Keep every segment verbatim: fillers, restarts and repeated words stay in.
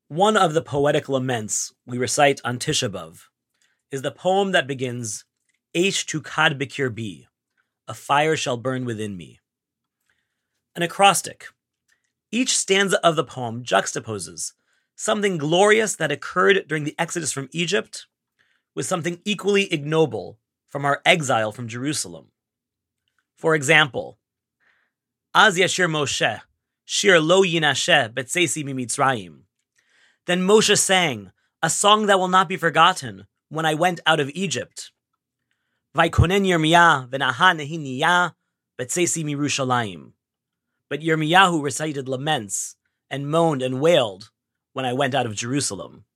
One of the poetic laments we recite on Tisha B'Av is the poem that begins, Eish tukad b'kirbi, a fire shall burn within me. An acrostic. Each stanza of the poem juxtaposes something glorious that occurred during the exodus from Egypt with something equally ignoble from our exile from Jerusalem. For example, Az yashir Moshe, shir lo yinasheh betzesi mimitzrayim. Then Moshe sang, a song that will not be forgotten, when I went out of Egypt. Vaikonen Yirmiyah v'naha nehiniyah betzesi mirushalayim. But Yirmiyahu recited laments and moaned and wailed when I went out of Jerusalem.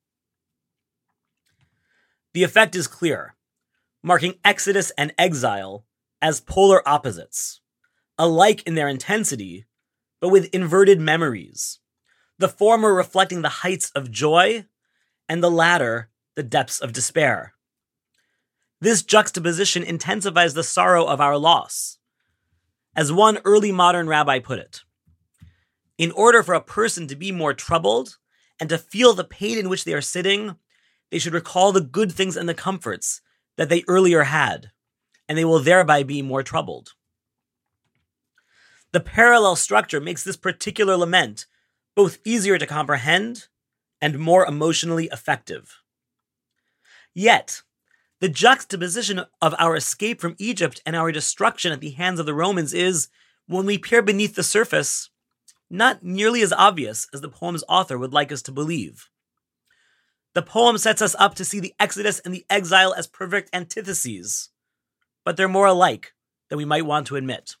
The effect is clear, marking exodus and exile as polar opposites, alike in their intensity, but with inverted memories, the former reflecting the heights of joy, and the latter the depths of despair. This juxtaposition intensifies the sorrow of our loss. As one early modern rabbi put it, in order for a person to be more troubled and to feel the pain in which they are sitting, they should recall the good things and the comforts that they earlier had, and they will thereby be more troubled. The parallel structure makes this particular lament both easier to comprehend and more emotionally effective. Yet, the juxtaposition of our escape from Egypt and our destruction at the hands of the Romans is, when we peer beneath the surface, not nearly as obvious as the poem's author would like us to believe. The poem sets us up to see the Exodus and the exile as perfect antitheses, but they're more alike than we might want to admit.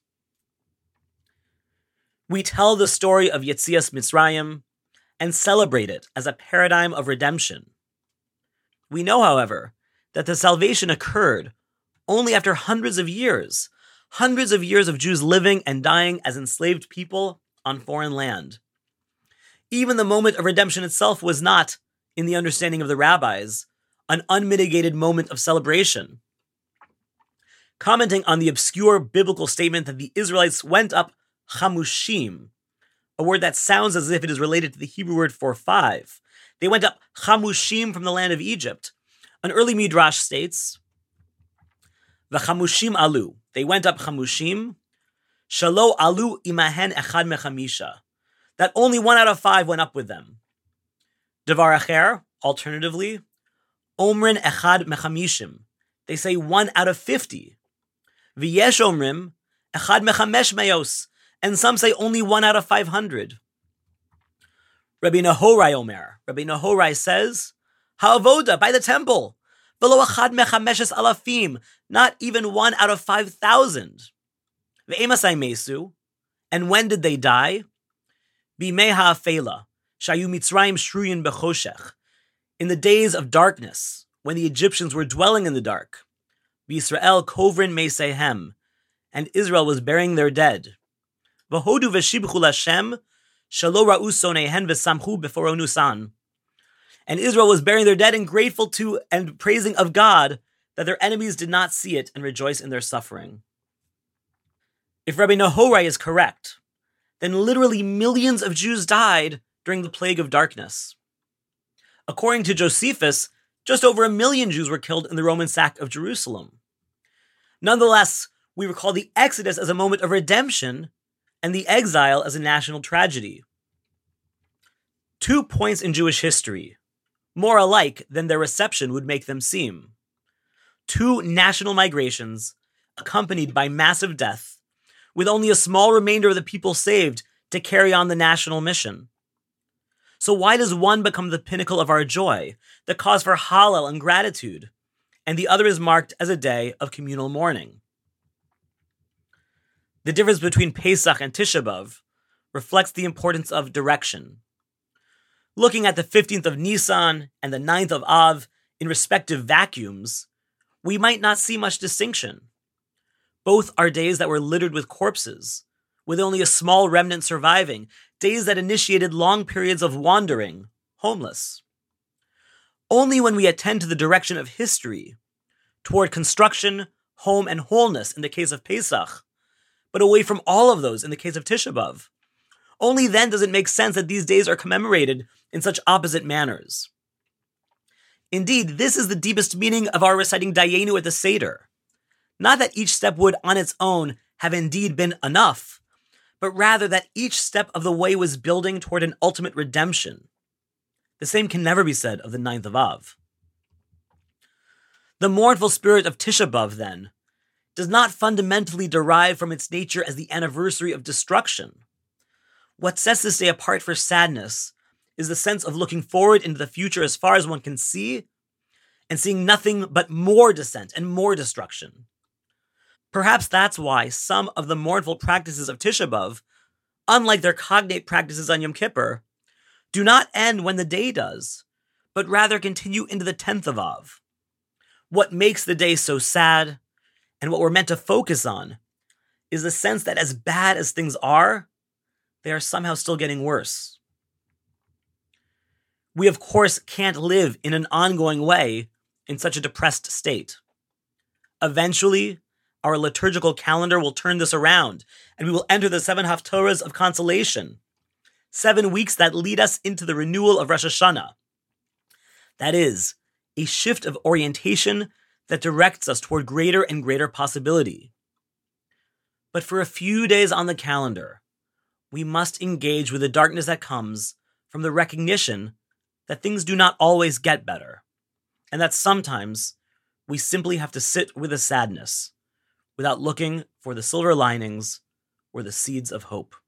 We tell the story of Yetzias Mitzrayim and celebrate it as a paradigm of redemption. We know, however, that the salvation occurred only after hundreds of years, hundreds of years of Jews living and dying as enslaved people on foreign land. Even the moment of redemption itself was not, in the understanding of the rabbis, an unmitigated moment of celebration. Commenting on the obscure biblical statement that the Israelites went up chamushim, a word that sounds as if it is related to the Hebrew word for five. They went up chamushim from the land of Egypt. An early midrash states, V'chamushim alu. They went up chamushim. Shalo alu imahen echad mechamisha. That only one out of five went up with them. Devar acher, alternatively, omrin echad mechamishim. They say one out of fifty. V'yesh omrim echad mechamesh meos. And some say only one out of five hundred. Rabbi Nehorai Omer. Rabbi Nehorai says, Ha'avoda, by the temple. V'lo achad mechameshes alafim. Not even one out of five thousand. Ve'emasai mesu. And when did they die? Bimei ha'afela. Shayu Mitzrayim shruyin bechoshech. In the days of darkness, when the Egyptians were dwelling in the dark. V'Yisrael kovrin meisehem. And Israel was burying their dead. V'hodu v'shibchu l'Hashem, shelo ra'u sonehen v'samchu b'foro nusan. And Israel was burying their dead and grateful to and praising of God that their enemies did not see it and rejoice in their suffering. If Rabbi Nehorai is correct, then literally millions of Jews died during the plague of darkness. According to Josephus, just over a million Jews were killed in the Roman sack of Jerusalem. Nonetheless, we recall the Exodus as a moment of redemption and the exile as a national tragedy. Two points in Jewish history, more alike than their reception would make them seem. Two national migrations, accompanied by massive death, with only a small remainder of the people saved to carry on the national mission. So why does one become the pinnacle of our joy, the cause for hallel and gratitude, and the other is marked as a day of communal mourning? The difference between Pesach and Tisha B'Av reflects the importance of direction. Looking at the fifteenth of Nisan and the ninth of Av in respective vacuums, we might not see much distinction. Both are days that were littered with corpses, with only a small remnant surviving, days that initiated long periods of wandering, homeless. Only when we attend to the direction of history, toward construction, home, and wholeness in the case of Pesach, but away from all of those in the case of Tisha B'Av, Only then does it make sense that these days are commemorated in such opposite manners. Indeed, this is the deepest meaning of our reciting Dayenu at the Seder. Not that each step would, on its own, have indeed been enough, but rather that each step of the way was building toward an ultimate redemption. The same can never be said of the ninth of Av. The mournful spirit of Tisha B'Av, then, does not fundamentally derive from its nature as the anniversary of destruction. What sets this day apart for sadness is the sense of looking forward into the future as far as one can see, and seeing nothing but more descent and more destruction. Perhaps that's why some of the mournful practices of Tisha B'Av, unlike their cognate practices on Yom Kippur, do not end when the day does, but rather continue into the tenth of Av. What makes the day so sad, and what we're meant to focus on, is the sense that as bad as things are, they are somehow still getting worse. We, of course, can't live in an ongoing way in such a depressed state. Eventually, our liturgical calendar will turn this around, and we will enter the seven Haftorahs of consolation, seven weeks that lead us into the renewal of Rosh Hashanah. That is, a shift of orientation that directs us toward greater and greater possibility. But for a few days on the calendar, we must engage with the darkness that comes from the recognition that things do not always get better, and that sometimes we simply have to sit with the sadness without looking for the silver linings or the seeds of hope.